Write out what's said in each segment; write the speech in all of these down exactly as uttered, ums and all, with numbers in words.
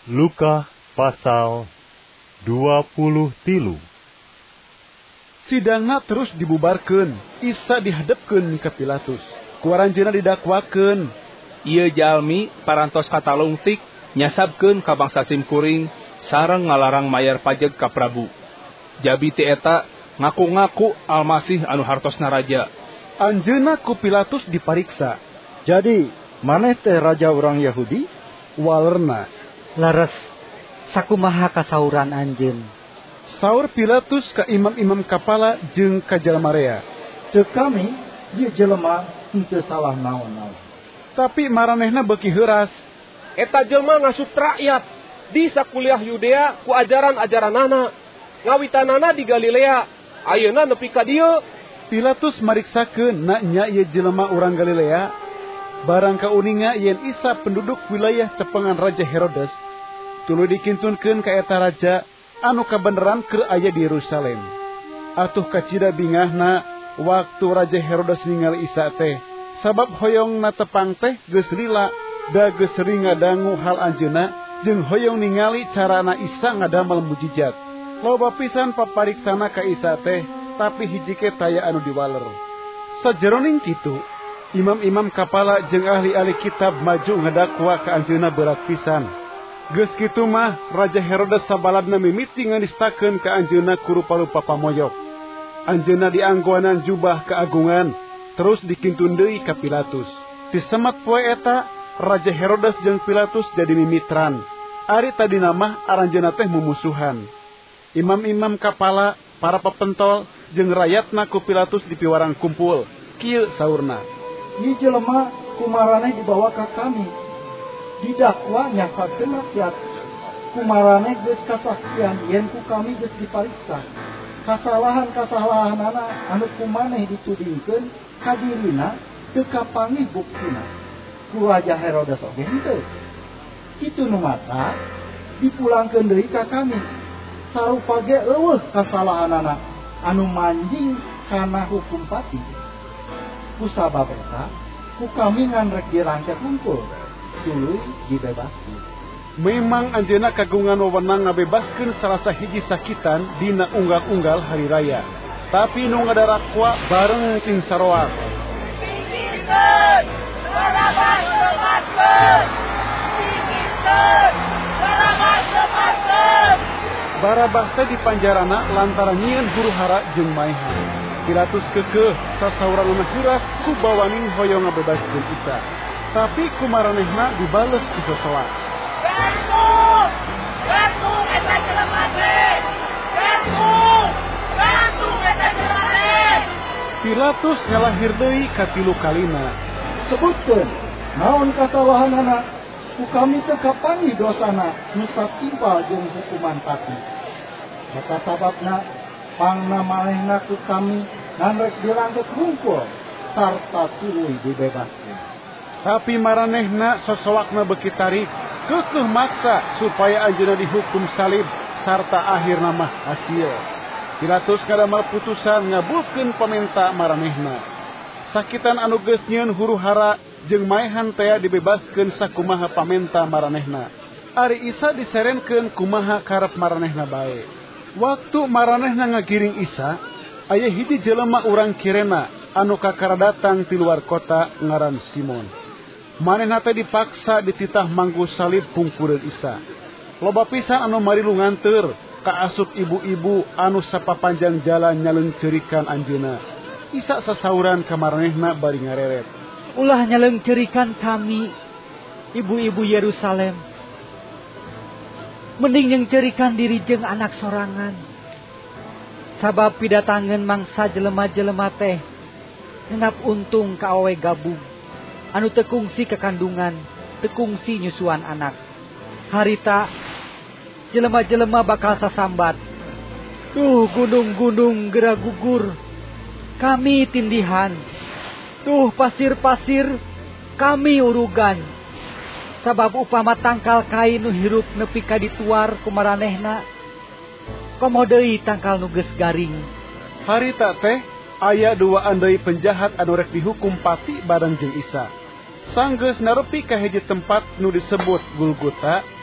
Luka pasal dua puluh tilu. Sidangna terus dibubarkeun. Isa dihadapkeun ka Pilatus. Kuaranjeunna didakwakeun. Ieu jalmi parantos katalungtik nyasabkeun ka bangsa simkuring sareng ngalarang mayar pajeg ka Prabu. Jabi ti eta ngaku-ngaku Almasih anu hartosna raja. Anjeunna ku Pilatus dipariksa. Jadi, maneh teh raja urang Yahudi? Walerna, laras, sakumaha kasauran anjeun? Saur Pilatus ka imam-imam kapala jeung ka jalma rea. Teu kami, ieu jelema henteu salah naon-naon. Tapi maranehna beuki heuras. Eta jelma ngasut rakyat di sakuliah Yudea ku ajaran-ajaranana. Ngawitanana di Galilea, ayeuna nepi ka dieu. Pilatus mariksakeun na nya ieu jelema urang Galilea. Barang kauninga yen Isa penduduk wilayah cepengan Raja Herodes, tuluy dikintunkeun ka eta raja anu kabeneran keur aya di Yerusalem. Atuh kacida bingahna waktu Raja Herodes ningali Isa teh, sabab hoyongna tepang teh geus lila da geus sering ngadangu hal anjeunna jeung hoyong ningali carana Isa ngadamel mujijat. Loba pisan papariksana ka Isa teh, tapi hiji ke taya anu diwaler. Sajeroning kitu, imam-imam kapala jeung ahli-ahli kitab maju ngadakwa ka anjeunna berat pisan. Geus kitu mah Raja Herodes sabaladna mimiti nganistakeun ka anjeunna ku rupa-rupa pamoyok. Anjeunna dianggoanan jubah keagungan, terus dikintun deui ka Pilatus. Ti semat poe eta Raja Herodes jeung Pilatus jadi mimitran. Ari tadina mah aranjeunna teh mumusuhan. Imam-imam kapala, para pepentol jeung rakyatna ku Pilatus dipiwarang kumpul. Kieu saurna, "Ieu jelema kumaraneh dibawa ka kami. Didakwa nyasadkeun rakyat. Kumaraneh geus kasaksian yen ku kami geus dipariksa. Kasalahan-kasalahanana anu kumaneh ditudingkeun ka dirina teu kapanggih buktina. Ku Raja Herodes oge henteu. Kitu nu mata dipulangkeun deui ka kami. Sarupa ge eueuh kasalahanana anu manjing kana hukum pati. Kusabab eta, ku kami ngan rek dirangket hungkul, tuluy dibebaskeun." Memang anjeunna kagungan wewenang ngabebaskeun salah sahiji sakitan dina unggal-unggal hari raya. Tapi nu ngadarakwa bareng ting saroak. Singkirkeun! Barabas lepaskeun! Singkirkeun! Barabas lepaskeun! Barabas teh dipanjarana lantaran nyieun huru-hara jeung maehan. Pilatus keukeuh sasaurana huras ku bawaning hoyong ngabebaskeun Isa. Tapi kumaranehna dibales ku sosoak. Gantung! Gantung eta jelema teh! Gantung! Gantung eta jelema teh! Pilatus ngalahir deui katilu kalina. "Sebutkeun, naon kasalahanana? Ku kami teu kapanggih dosana nu satimpal jeung hukuman pati. Eta sababna pangna manehna ku kami ngan rek dirangket hungkul sarta tuluy dibebaskeun." Tapi maranehna sosoakna beuki tarik, keukeuh maksa supaya anjeunna dihukum salib sarta akhirna mah hasil. Pilatus kadamel putusan ngabulkeun pamenta maranehna. Sakitan anu geus nyieun huru-hara jeung maehan teh dibebaskeun sakumaha pamenta maranehna. Ari Isa diserenkeun kumaha karep maranehna bae. Waktu maranehna ngagiring Isa, aya hiji jelema urang Kirena anu kakara datang ti luar kota ngaran Simon. Manehna teh dipaksa dititah manggu salib pungkureun Isa. Loba pisan anu marilu nganteur kaasup ibu-ibu anu sapapanjang jalan nyaleungceurikan anjeunna. Isa sasauran ka maranehna bari ngareret, "Ulah nyaleungceurikan kami, ibu-ibu Yerusalem. Mending nyengceurikan diri jeung anak sorangan. Sabab pidatangeun mangsa jelema-jelema teh ngenap untung ka awewe gabung. Anu teu kungsi kekandungan, teu kungsi nyusuan anak. Harita jelema-jelema bakal sasambat, 'Tuh gunung-gunung geura gugur, kami tindihan. Tuh pasir-pasir, kami urugan. Sabab upama tangkal kain nu hirup nepi ka dituar kumaranehna, komo deui tangkal nu geus garing.' Harita teh aya dua andai penjahat anu rek dihukum pati bareng jeung Isa. Sanggeus narepi ka hiji tempat nu disebut Golgota,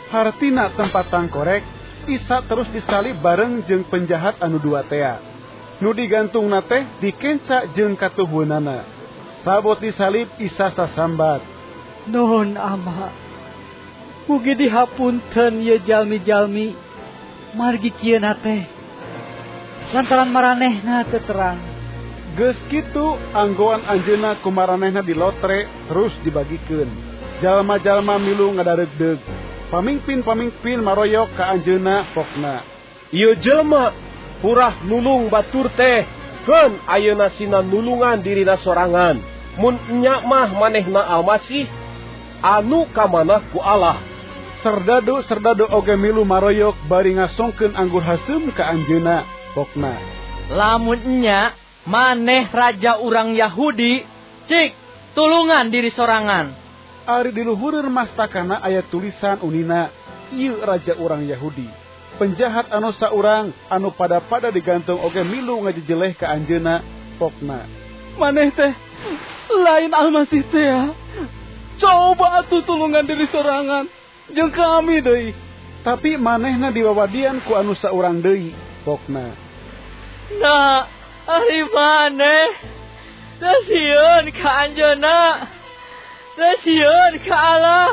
Hartina tempat tangkorek, Isa terus disalib bareng jeung penjahat anu dua tea. Nu digantung nate dikenca jeung katuhunana. Sabot disalib Isa sasambat. Nuhun ama. Mugi dihapunten ye jalmi-jalmi margi kieu nate. Lantaran maranehna teu terang. Geus kitu anggoan anjeunna ku maranehna dilotre terus dibagikeun. Jalma-jalma milu ngadaregdeug. Pamingpin-pamingpin maroyok ka anjeunna pokna. Ieu jelema purah nulung batur teh, keun ayeuna sina nulungan dirina sorangan. Mun nya mah manehna Almasih anu kamanah ku Allah. Serdadu-serdadu oge milu maroyok bari ngasongkeun anggur haseum ka anjeunna pokna. Lamun nya maneh raja urang Yahudi, cik tulungan diri sorangan. Ari di luhureun mastakana aya tulisan unina, ieu raja urang Yahudi. Penjahat anu saurang anu pada-pada digantung oge milu ngajejeleh ka anjeunna pokna. Maneh teh lain Almasih teh ya. Coba atuh tulungan diri sorangan jeung kami deui. Tapi manehna diwawadian ku anu saurang deui pokna. Nah, ari maneh dasieun ka anjeunna, dasieun ka Allah.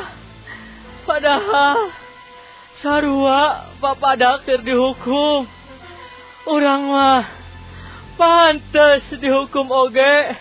Padahal sarua papadak keur dihukum. Urang mah pantes dihukum oge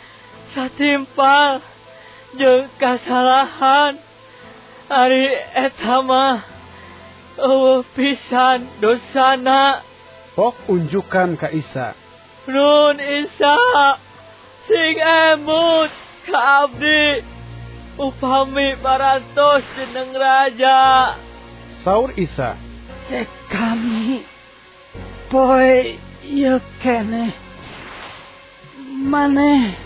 satimpal jeung kasalahan. Ari eta mah eueuh pisan dosana. Pok unjukan ka Isa. Nun Isa sing emut ka abdi upami parantos jeneng raja. Saur Isa. Cek kami poe ieu keneh. Maneh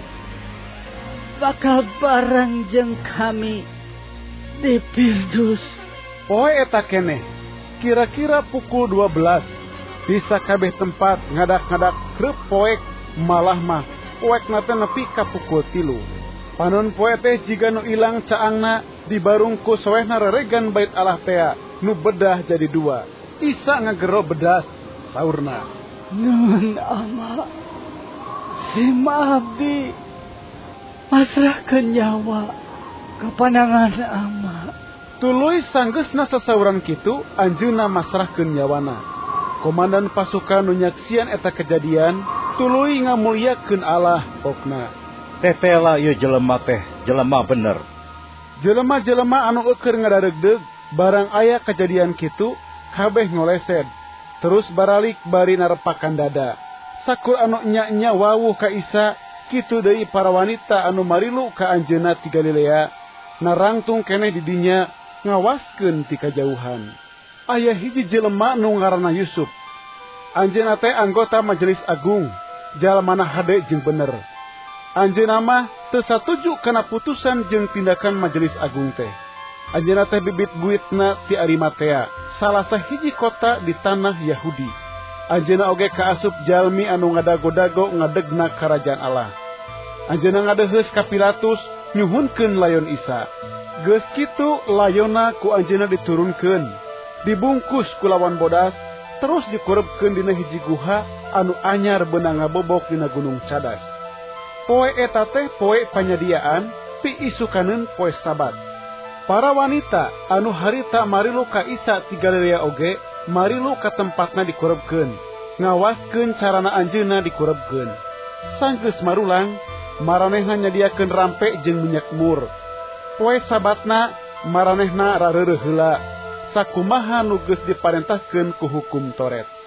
bakal bareng jeung kami di Pirdus. Poe eta keneh. Kira-kira pukul dua belas. Bisa kabeh tempat ngadak-ngadak kreup poek malah mah poek nate nepi ka pukul tilu. Panon poe teh jiga nu ilang caangna dibarung ku soehna reregan bait Allah tea nu bedah jadi dua. Isa ngagero bedas saurna. Nun ama. Si abdi masrahkeun nyawa ka pandangan ama. Tuluy sanggeusna sasaurang kitu anjeunna masrahkeun nyawana. Komandan pasukan nu nyaksian eta kejadian tuluy ngamulyakeun Allah pokna. Tetela ieu jelema teh jelema bener. Jelema-jelema anu eukeur ngadaregdeug barang aya kejadian kitu kabeh ngolesed. Terus baralik bari narepakan dada. Sakur anu nya-nya wawuh ka Isa, kitu deui para wanita anu marilu ka anjeunna ti Galilea narangtung keneh di dinya ngawaskeun ti kajauhan. Aya hiji jelema nu ngaranna Yusuf. Anjeunna teh anggota Majelis Agung, jalmana hade jeung bener. Anjeunna mah teu satuju kana putusan jeung tindakan Majelis Agung teh. Anjeunna teh bibit buitna ti Arimatea, salah sahiji kota di tanah Yahudi. Anjeunna oge kaasup jalmi anu ngadago-dago ngadegna karajaan Allah. Anjeunna ngadeuheus ka Pilatus nyuhunkeun layon Isa. Geus kitu layonna ku anjeunna diturunkeun. Dibungkus ku lawan bodas, terus dikurebkeun dina hiji guha anu anyar beunang ngabobok dina Gunung Cadas. Poe eta teh poe panyadiaan pi isukaneun poe Sabat. Para wanita anu harita marilu ka Isa ti Galilea oge marilu ka tempatna dikurebkeun, ngawaskeun carana anjeunna dikurebkeun. Sanggeus marulang, maranehna nyadiakeun rampe jeung minyak mur. Poe Sabatna maranehna rareureuh heula. Sakumaha nu geus diparentahkeun ku hukum Toret.